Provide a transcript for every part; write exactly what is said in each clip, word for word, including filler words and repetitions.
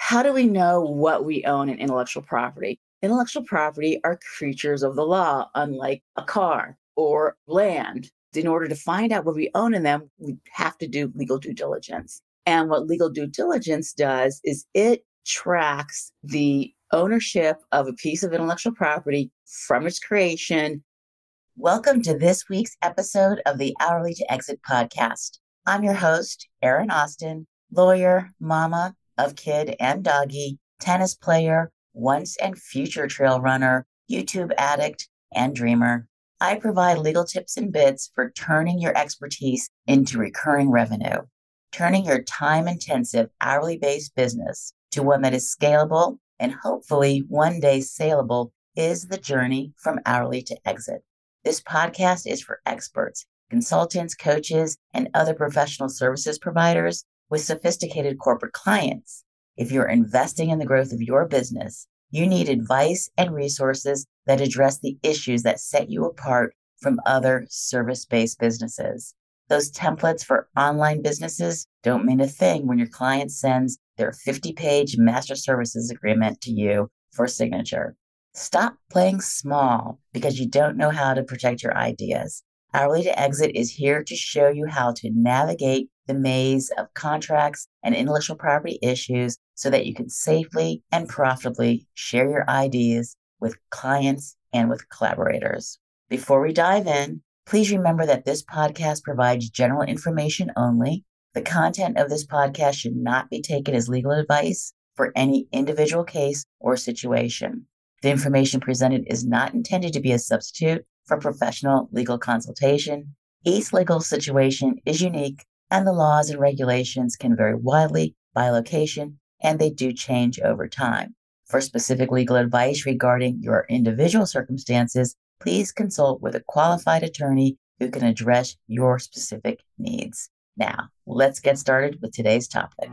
How do we know what we own in intellectual property? Intellectual property are creatures of the law, unlike a car or land. In order to find out what we own in them, we have to do legal due diligence. And what legal due diligence does is it tracks the ownership of a piece of intellectual property from its creation. Welcome to this week's episode of the Hourly to Exit podcast. I'm your host, Erin Austin, lawyer, mama of kid and doggy, tennis player, once and future trail runner, YouTube addict, and dreamer. I provide legal tips and bits for turning your expertise into recurring revenue, turning your time-intensive hourly-based business to one that is scalable and hopefully one day saleable is the journey from hourly to exit. This podcast is for experts, consultants, coaches, and other professional services providers with sophisticated corporate clients. If you're investing in the growth of your business, you need advice and resources that address the issues that set you apart from other service-based businesses. Those templates for online businesses don't mean a thing when your client sends their fifty-page master services agreement to you for signature. Stop playing small because you don't know how to protect your ideas. Hourly to Exit is here to show you how to navigate the maze of contracts and intellectual property issues so that you can safely and profitably share your ideas with clients and with collaborators. Before we dive in, please remember that this podcast provides general information only. The content of this podcast should not be taken as legal advice for any individual case or situation. The information presented is not intended to be a substitute for professional legal consultation. Each legal situation is unique, and the laws and regulations can vary widely by location, and they do change over time. For specific legal advice regarding your individual circumstances, please consult with a qualified attorney who can address your specific needs. Now, let's get started with today's topic.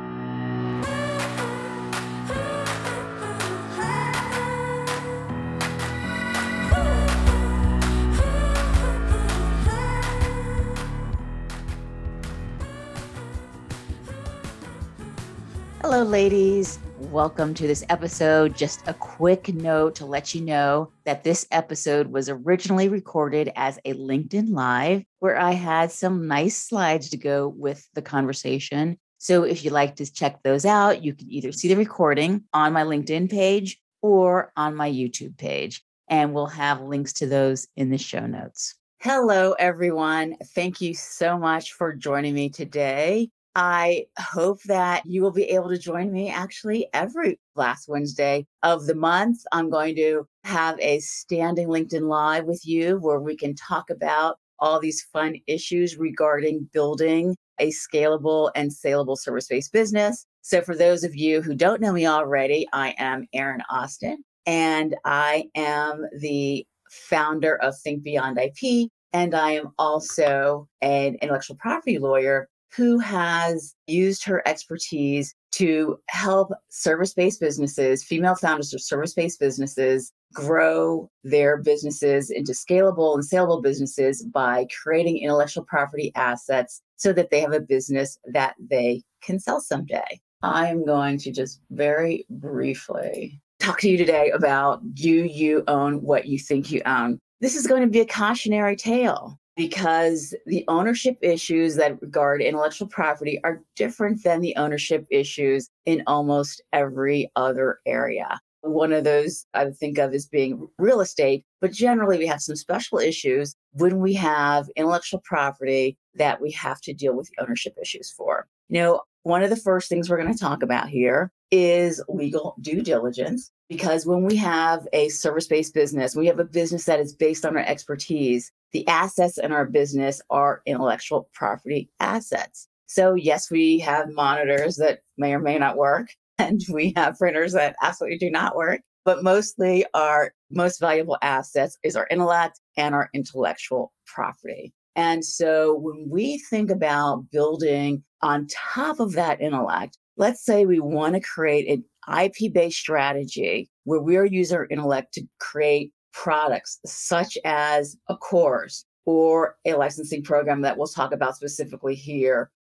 Hello, ladies. Welcome to this episode. Just a quick note to let you know that this episode was originally recorded as a LinkedIn Live, where I had some nice slides to go with the conversation. So if you'd like to check those out, you can either see the recording on my LinkedIn page or on my YouTube page, and we'll have links to those in the show notes. Hello, everyone. Thank you so much for joining me today. I hope that you will be able to join me actually every last Wednesday of the month. I'm going to have a standing LinkedIn Live with you where we can talk about all these fun issues regarding building a scalable and saleable service-based business. So for those of you who don't know me already, I am Erin Austin, and I am the founder of Think Beyond I P, and I am also an intellectual property lawyer who has used her expertise to help service-based businesses, female founders of service-based businesses, grow their businesses into scalable and saleable businesses by creating intellectual property assets so that they have a business that they can sell someday. I'm going to just very briefly talk to you today about, do you own what you think you own? This is going to be a cautionary tale, because the ownership issues that regard intellectual property are different than the ownership issues in almost every other area. One of those I would think of as being real estate, but generally we have some special issues when we have intellectual property that we have to deal with ownership issues for. You know, one of the first things we're going to talk about here is legal due diligence, because when we have a service-based business, we have a business that is based on our expertise. The assets in our business are intellectual property assets. So yes, we have monitors that may or may not work, and we have printers that absolutely do not work. But mostly our most valuable assets is our intellect and our intellectual property. And so when we think about building on top of that intellect, let's say we want to create an I P-based strategy where we're using our intellect to create products such as a course or a licensing program that we'll talk about specifically here,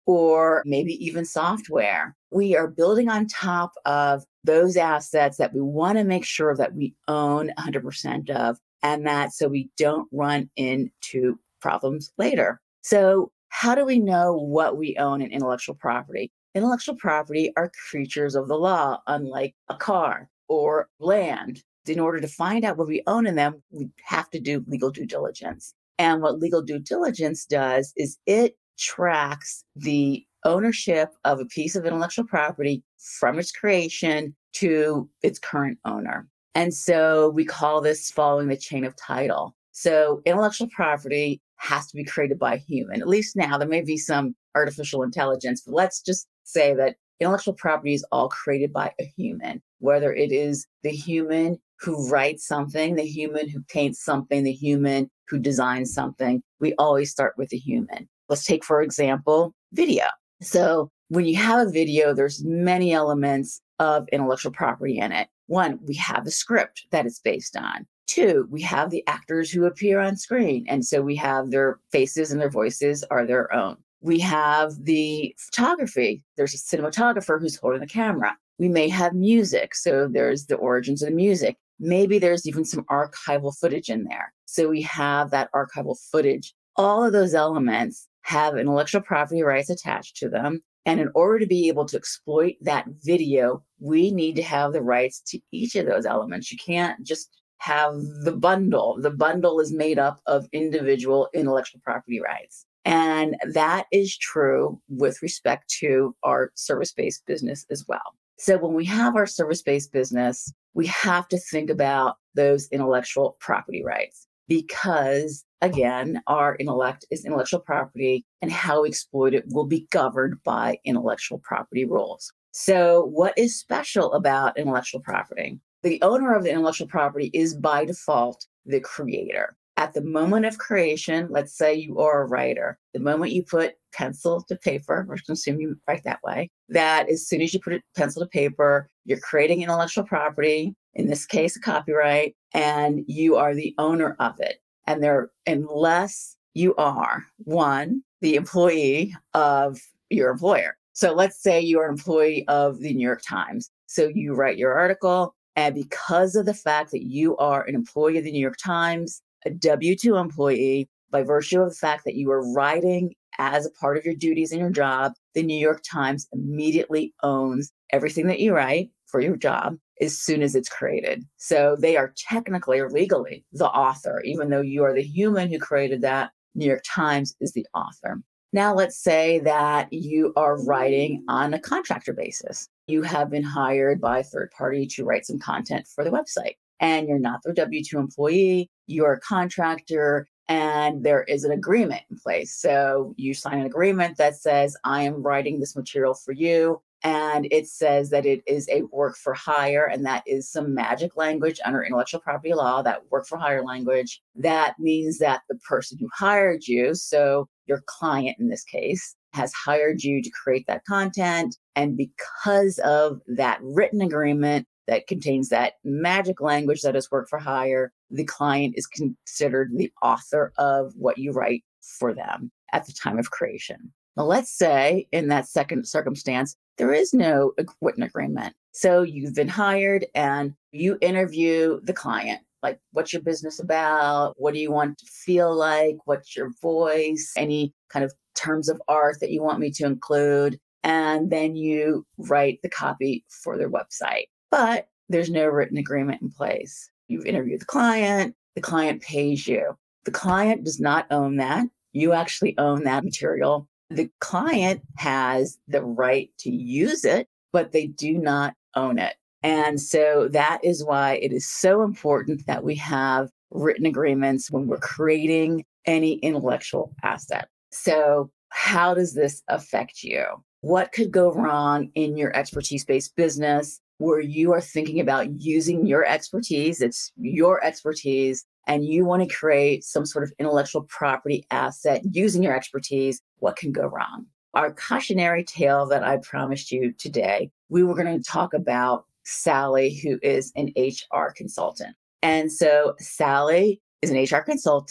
or maybe even software. We are building on top of those assets that we want to make sure that we own one hundred percent of, and that so we don't run into problems later. So how do we know what we own in intellectual property? Intellectual property are creatures of the law, unlike a car or land. In order to find out what we own in them, we have to do legal due diligence. And what legal due diligence does is it tracks the ownership of a piece of intellectual property from its creation to its current owner. And so we call this following the chain of title. So intellectual property has to be created by a human. At least now, there may be some artificial intelligence, but let's just say that intellectual property is all created by a human, whether it is the human who writes something, the human who paints something, the human who designs something. We always start with the human. Let's take, for example, video. So when you have a video, there's many elements of intellectual property in it. One, we have the script that it's based on. Two, we have the actors who appear on screen. And so we have their faces and their voices are their own. We have the photography. There's a cinematographer who's holding the camera. We may have music. So there's the origins of the music. Maybe there's even some archival footage in there. So we have that archival footage. All of those elements have intellectual property rights attached to them. And in order to be able to exploit that video, we need to have the rights to each of those elements. You can't just have the bundle. The bundle is made up of individual intellectual property rights. And that is true with respect to our service-based business as well. So when we have our service-based business, we have to think about those intellectual property rights because, again, our intellect is intellectual property and how we exploit it will be governed by intellectual property rules. So what is special about intellectual property? The owner of the intellectual property is by default the creator. At the moment of creation, let's say you are a writer, the moment you put pencil to paper, we're going to assume you write that way, that as soon as you put a pencil to paper, you're creating intellectual property, in this case, a copyright, and you are the owner of it. And there, unless you are, one, the employee of your employer. So let's say you're an employee of the New York Times. So you write your article, and because of the fact that you are an employee of the New York Times, a W two employee, by virtue of the fact that you are writing as a part of your duties in your job, the New York Times immediately owns everything that you write for your job as soon as it's created. So they are technically or legally the author, even though you are the human who created that, New York Times is the author. Now, let's say that you are writing on a contractor basis. You have been hired by a third party to write some content for the website, and you're not the W two employee, you're a contractor, and there is an agreement in place. So you sign an agreement that says, I am writing this material for you. And it says that it is a work for hire. And that is some magic language under intellectual property law, that work for hire language. That means that the person who hired you, so your client in this case, has hired you to create that content. And because of that written agreement that contains that magic language that is work for hire, the client is considered the author of what you write for them at the time of creation. Now, let's say in that second circumstance, there is no written agreement. So you've been hired and you interview the client. Like, what's your business about? What do you want to feel like? What's your voice? Any kind of terms of art that you want me to include? And then you write the copy for their website. But there's no written agreement in place. You've interviewed the client. The client pays you. The client does not own that. You actually own that material. The client has the right to use it, but they do not own it. And so that is why it is so important that we have written agreements when we're creating any intellectual asset. So how does this affect you? What could go wrong in your expertise-based business where you are thinking about using your expertise? It's your expertise, and you want to create some sort of intellectual property asset using your expertise. What can go wrong? Our cautionary tale that I promised you today, we were going to talk about Sally, who is an H R consultant. And so Sally is an H R consultant.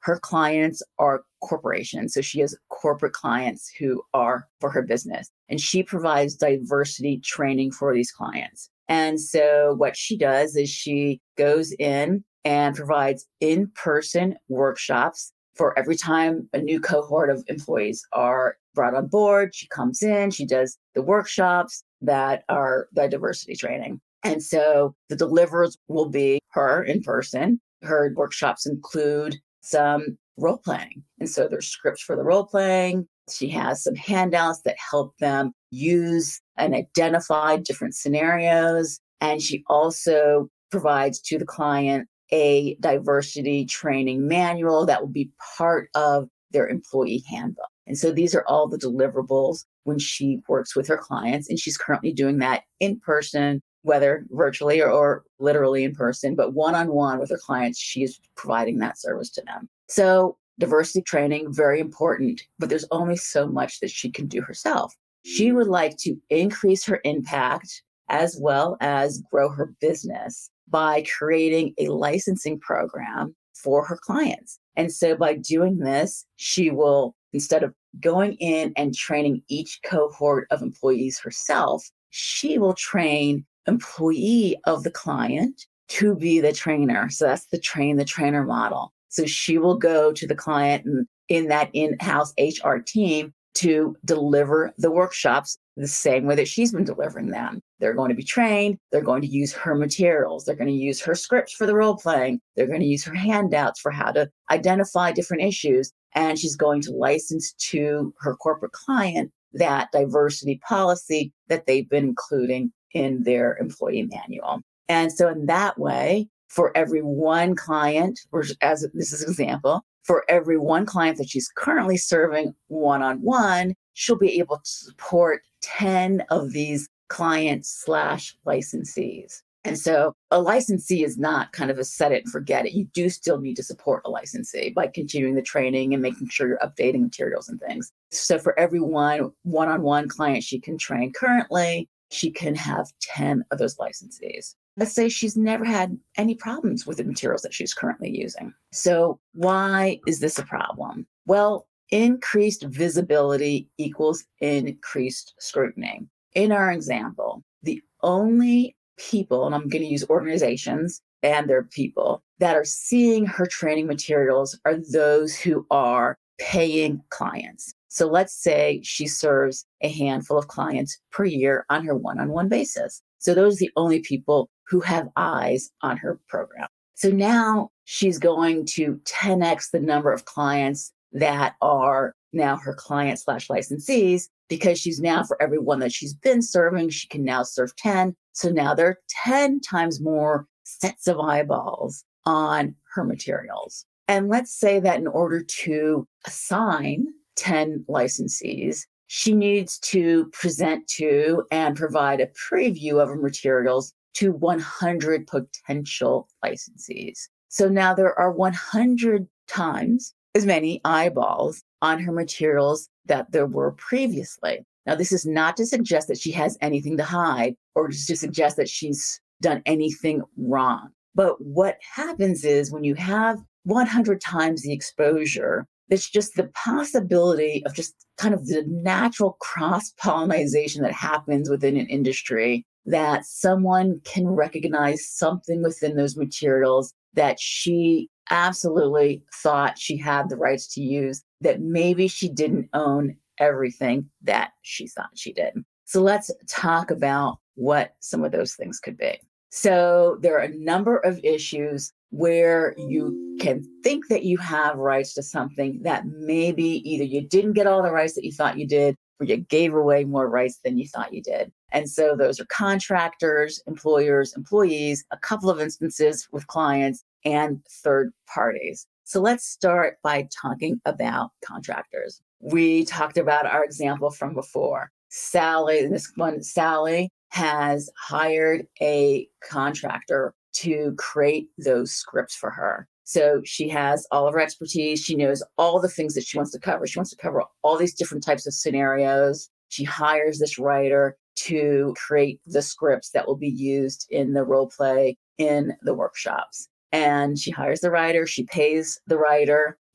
her clients are corporations. So she has corporate clients who are for her business, and she provides diversity training for these clients. And so what she does is she goes in and provides in-person workshops for every time a new cohort of employees are brought on board. She comes in, she does the workshops that are the diversity training. And so the deliverers will be her in person. Her workshops include some role playing. And so there's scripts for the role playing. She has some handouts that help them use and identify different scenarios. And she also provides to the client a diversity training manual that will be part of their employee handbook. And so these are all the deliverables when she works with her clients. And she's currently doing that in person, whether virtually or, or literally in person, but one-on-one with her clients, she is providing that service to them. So diversity training, very important, but there's only so much that she can do herself. She would like to increase her impact as well as grow her business by creating a licensing program for her clients. And so by doing this, she will, instead of going in and training each cohort of employees herself, she will train employee of the client to be the trainer. So that's the train the trainer model. So she will go to the client and in that in-house H R team to deliver the workshops the same way that she's been delivering them. They're going to be trained. They're going to use her materials. They're going to use her scripts for the role playing. They're going to use her handouts for how to identify different issues. And she's going to license to her corporate client that diversity policy that they've been including in their employee manual. And so in that way, for every one client, or as this is an example, for every one client that she's currently serving one-on-one, she'll be able to support ten of these clients slash licensees. And so a licensee is not kind of a set it and forget it. You do still need to support a licensee by continuing the training and making sure you're updating materials and things. So for every one one-on-one client she can train currently, she can have ten of those licensees. Let's say she's never had any problems with the materials that she's currently using. So why is this a problem? Well, increased visibility equals increased scrutiny. In our example, the only people, and I'm going to use organizations and their people, that are seeing her training materials are those who are paying clients. So let's say she serves a handful of clients per year on her one-on-one basis. So those are the only people who have eyes on her program. So now she's going to ten x the number of clients that are now her client slash licensees, because she's now, for every one that she's been serving, she can now serve ten. So now there are ten times more sets of eyeballs on her materials. And let's say that in order to assign ten licensees, she needs to present to and provide a preview of her materials to one hundred potential licensees. So now there are one hundred times as many eyeballs on her materials that there were previously. Now, this is not to suggest that she has anything to hide or to suggest that she's done anything wrong. But what happens is when you have one hundred times the exposure, it's just the possibility of just kind of the natural cross-pollination that happens within an industry, that someone can recognize something within those materials that she absolutely thought she had the rights to use, that maybe she didn't own everything that she thought she did. So let's talk about what some of those things could be. So there are a number of issues where you can think that you have rights to something that maybe either you didn't get all the rights that you thought you did, or you gave away more rights than you thought you did. And so those are contractors, employers, employees, a couple of instances with clients, and third parties. So let's start by talking about contractors. We talked about our example from before. Sally, this one, Sally has hired a contractor to create those scripts for her. So she has all of her expertise. She knows all the things that she wants to cover. She wants to cover all these different types of scenarios. She hires this writer to create the scripts that will be used in the role play in the workshops. And she hires the writer, she pays the writer,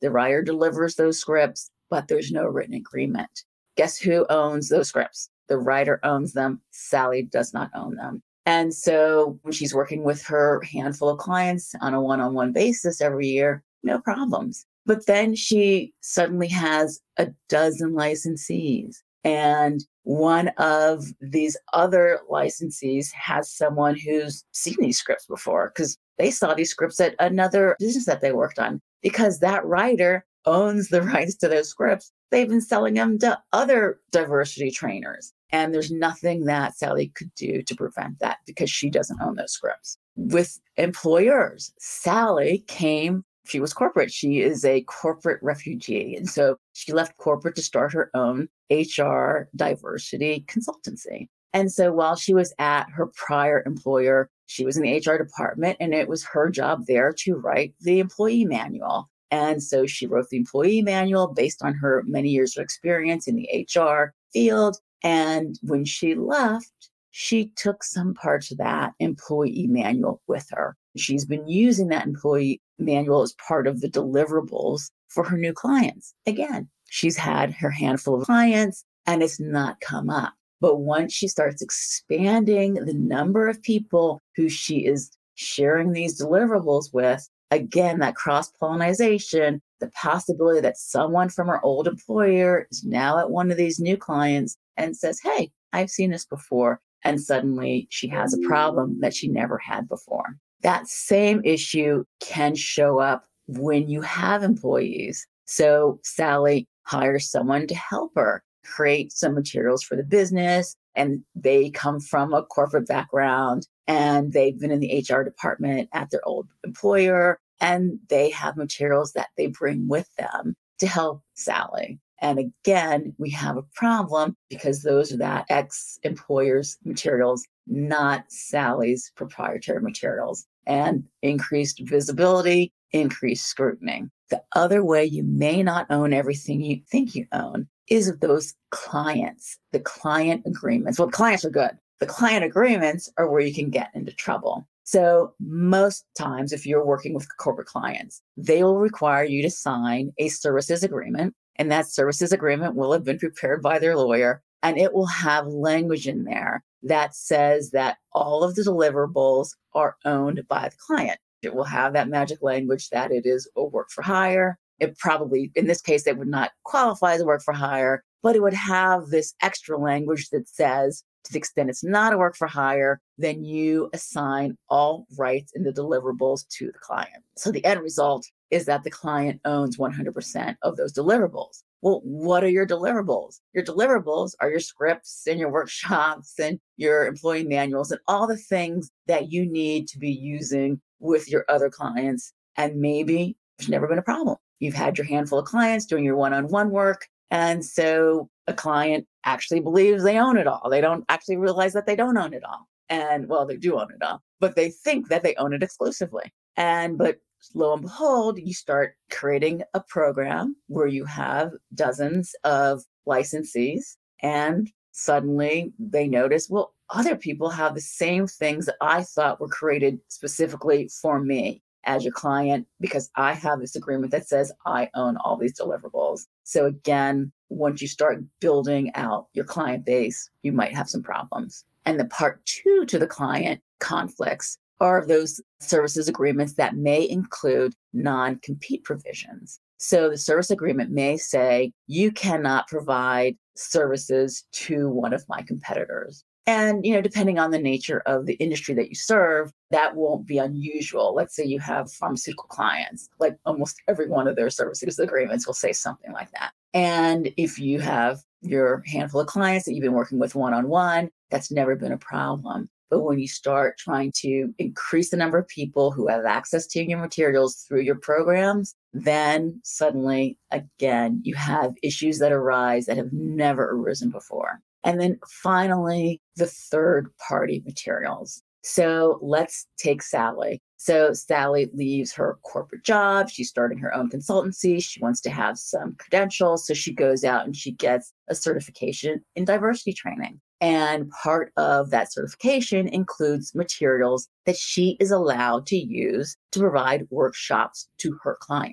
The writer delivers those scripts, but there's no written agreement. Guess who owns those scripts? The writer owns them. Sally does not own them. And so when she's working with her handful of clients on a one-on-one basis every year, no problems. But then she suddenly has a dozen licensees. And one of these other licensees has someone who's seen these scripts before because they saw these scripts at another business that they worked on. Because that writer owns the rights to those scripts, they've been selling them to other diversity trainers. And there's nothing that Sally could do to prevent that because she doesn't own those scripts. With employers, Sally came, she was corporate. She is a corporate refugee. And so she left corporate to start her own H R diversity consultancy. And so while she was at her prior employer, she was in the H R department, and it was her job there to write the employee manual. And so she wrote the employee manual based on her many years of experience in the H R field. And when she left, she took some parts of that employee manual with her. She's been using that employee manual as part of the deliverables for her new clients. Again, she's had her handful of clients and it's not come up. But once she starts expanding the number of people who she is sharing these deliverables with, again, that cross-pollination, the possibility that someone from her old employer is now at one of these new clients and says, hey, I've seen this before. And suddenly she has a problem that she never had before. That same issue can show up when you have employees. So Sally hires someone to help her create some materials for the business, and they come from a corporate background and they've been in the H R department at their old employer, and they have materials that they bring with them to help Sally. And again, we have a problem because those are that ex-employer's materials, not Sally's proprietary materials, and increased visibility, increased scrutiny. The other way you may not own everything you think you own is those clients, the client agreements. Well, clients are good. The client agreements are where you can get into trouble. So most times, if you're working with corporate clients, they will require you to sign a services agreement. And that services agreement will have been prepared by their lawyer. And it will have language in there that says that all of the deliverables are owned by the client. It will have that magic language that it is a work for hire. It probably, in this case, they would not qualify as a work for hire, but it would have this extra language that says, to the extent it's not a work for hire, then you assign all rights in the deliverables to the client. So the end result is that the client owns one hundred percent of those deliverables. Well, what are your deliverables? Your deliverables are your scripts and your workshops and your employee manuals and all the things that you need to be using with your other clients. And maybe there's never been a problem. You've had your handful of clients doing your one-on-one work. And so a client actually believes they own it all. They don't actually realize that they don't own it all. And well, they do own it all, but they think that they own it exclusively. And, but lo and behold, you start creating a program where you have dozens of licensees, and suddenly they notice, well, other people have the same things that I thought were created specifically for me as your client, because I have this agreement that says I own all these deliverables. So again, once you start building out your client base, you might have some problems. And the part two to the client conflicts are those services agreements that may include non-compete provisions. So the service agreement may say, you cannot provide services to one of my competitors. And, you know, depending on the nature of the industry that you serve, that won't be unusual. Let's say you have pharmaceutical clients, like almost every one of their services agreements will say something like that. And if you have your handful of clients that you've been working with one-on-one, that's never been a problem. But when you start trying to increase the number of people who have access to your materials through your programs, then suddenly, again, you have issues that arise that have never arisen before. And then finally, the third party materials. So let's take Sally. So Sally leaves her corporate job. She's starting her own consultancy. She wants to have some credentials. So she goes out and she gets a certification in diversity training. And part of that certification includes materials that she is allowed to use to provide workshops to her clients.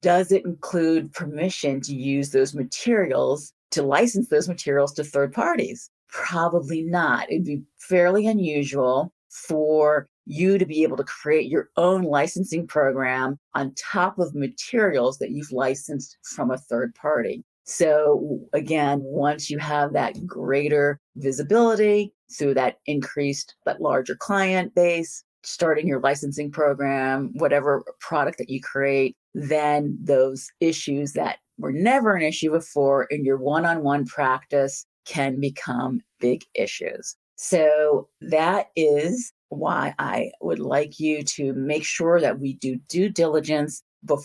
does it include permission to use those materials, to license those materials to third parties? Probably not. It'd be fairly unusual for you to be able to create your own licensing program on top of materials that you've licensed from a third party. So again, once you have that greater visibility through that increased, but larger client base, starting your licensing program, whatever product that you create, then those issues that were never an issue before in your one-on-one practice can become big issues. So that is why I would like you to make sure that we do due diligence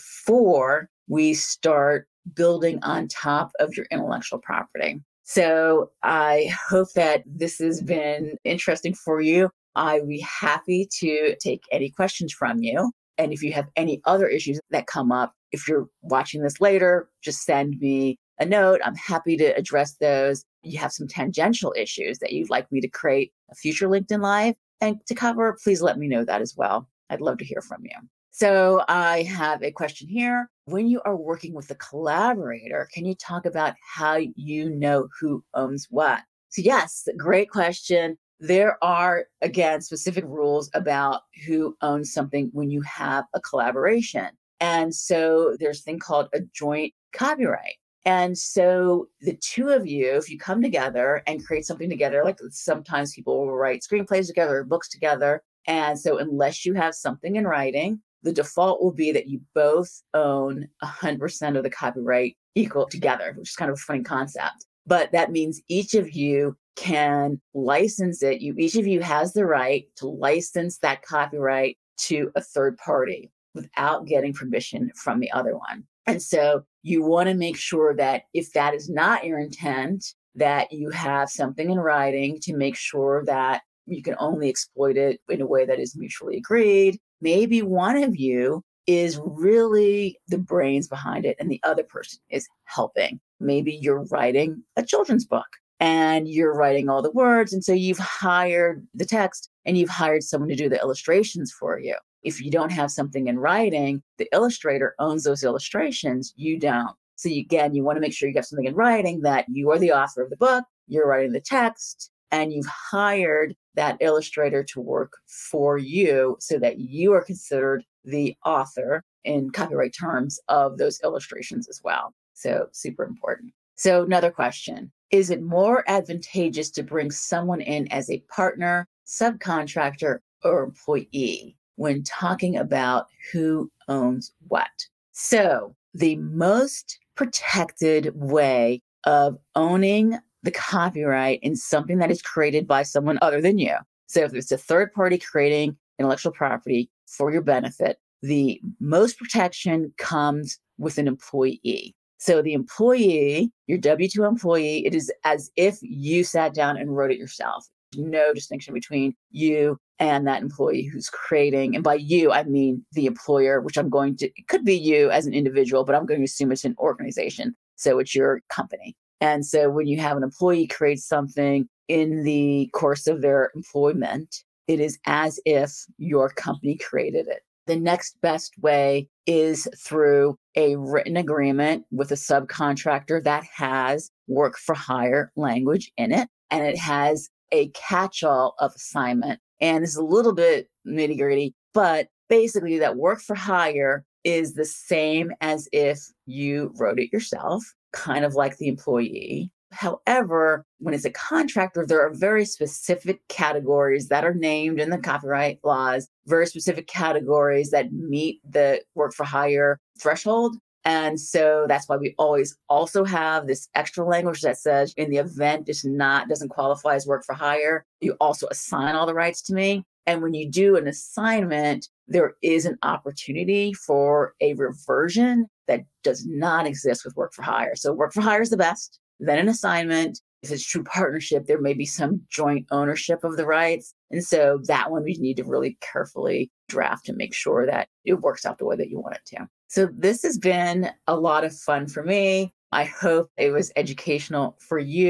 before we start building on top of your intellectual property. So I hope that this has been interesting for you. I'd be happy to take any questions from you. And if you have any other issues that come up, if you're watching this later, just send me a note. I'm happy to address those. You have some tangential issues that you'd like me to create a future LinkedIn Live and to cover, please let me know that as well. I'd love to hear from you. So I have a question here. When you are working with a collaborator, can you talk about how you know who owns what? So yes, great question. There are, again, specific rules about who owns something when you have a collaboration. And so there's a thing called a joint copyright. And so the two of you, if you come together and create something together, like sometimes people will write screenplays together or books together. And so unless you have something in writing, the default will be that you both own one hundred percent of the copyright equal together, which is kind of a funny concept. But that means each of you can license it. You, each of you has the right to license that copyright to a third party without getting permission from the other one. And so you want to make sure that if that is not your intent, that you have something in writing to make sure that you can only exploit it in a way that is mutually agreed. Maybe one of you is really the brains behind it and the other person is helping. Maybe you're writing a children's book and you're writing all the words. And so you've hired the text and you've hired someone to do the illustrations for you. If you don't have something in writing, the illustrator owns those illustrations. You don't. So you, again, you want to make sure you have something in writing that you are the author of the book, you're writing the text, and you've hired that illustrator to work for you so that you are considered the author in copyright terms of those illustrations as well. So super important. So another question, is it more advantageous to bring someone in as a partner, subcontractor, or employee when talking about who owns what? So the most protected way of owning the copyright in something that is created by someone other than you. So if it's a third party creating intellectual property for your benefit, the most protection comes with an employee. So the employee, your W two employee, it is as if you sat down and wrote it yourself. No distinction between you and that employee who's creating. And by you, I mean the employer, which I'm going to, it could be you as an individual, but I'm going to assume it's an organization. So it's your company. And so when you have an employee create something in the course of their employment, it is as if your company created it. The next best way is through a written agreement with a subcontractor that has work for hire language in it, and it has a catch-all of assignment. And this is a little bit nitty-gritty, but basically that work for hire is the same as if you wrote it yourself, kind of like the employee. However, when it's a contractor, there are very specific categories that are named in the copyright laws, very specific categories that meet the work for hire threshold. And so that's why we always also have this extra language that says in the event it's not, doesn't qualify as work for hire, you also assign all the rights to me. And when you do an assignment, there is an opportunity for a reversion that does not exist with work for hire. So work for hire is the best. Then an assignment. If it's true partnership, there may be some joint ownership of the rights. And so that one we need to really carefully draft to make sure that it works out the way that you want it to. So this has been a lot of fun for me. I hope it was educational for you.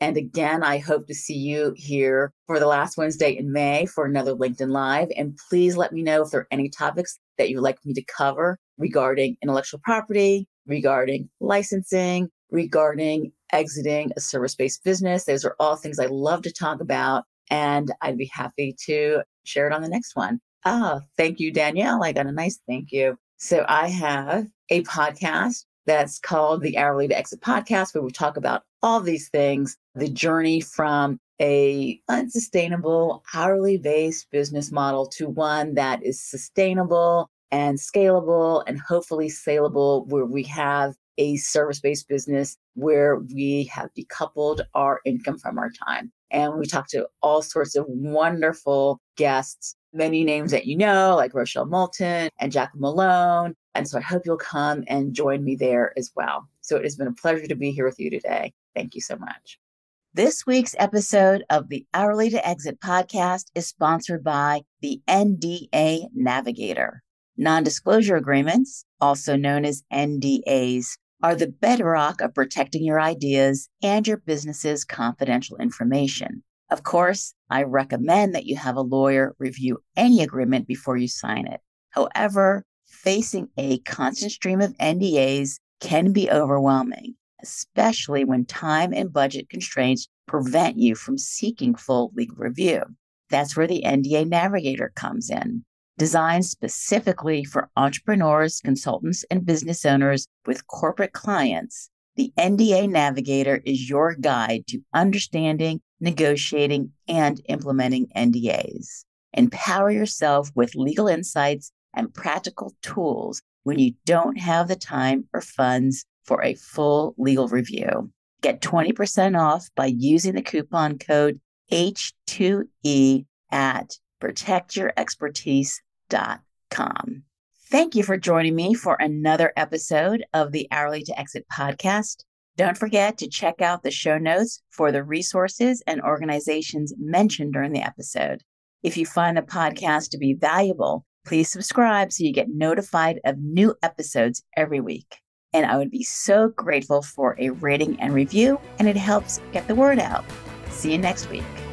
And again, I hope to see you here for the last Wednesday in May for another LinkedIn Live. And please let me know if there are any topics that you'd like me to cover regarding intellectual property, regarding licensing, regarding exiting a service-based business. Those are all things I love to talk about, and I'd be happy to share it on the next one. Ah, thank you, Danielle. I got a nice thank you. So I have a podcast that's called the Hourly to Exit Podcast, where we talk about all these things, the journey from a unsustainable hourly based business model to one that is sustainable and scalable and hopefully saleable, where we have a service-based business where we have decoupled our income from our time. And we talk to all sorts of wonderful guests, many names that you know, like Rochelle Moulton and Jack Malone. And so I hope you'll come and join me there as well. So it has been a pleasure to be here with you today. Thank you so much. This week's episode of the Hourly to Exit podcast is sponsored by the N D A Navigator. Non-disclosure agreements, also known as N D As, are the bedrock of protecting your ideas and your business's confidential information. Of course, I recommend that you have a lawyer review any agreement before you sign it. However, facing a constant stream of N D As can be overwhelming, especially when time and budget constraints prevent you from seeking full legal review. That's where the N D A Navigator comes in. Designed specifically for entrepreneurs, consultants, and business owners with corporate clients, the N D A Navigator is your guide to understanding, negotiating, and implementing N D As. Empower yourself with legal insights and practical tools when you don't have the time or funds for a full legal review. Get twenty percent off by using the coupon code H two E at protect your expertise dot com. Thank you for joining me for another episode of the Hourly to Exit podcast. Don't forget to check out the show notes for the resources and organizations mentioned during the episode. If you find the podcast to be valuable, please subscribe so you get notified of new episodes every week. And I would be so grateful for a rating and review, and it helps get the word out. See you next week.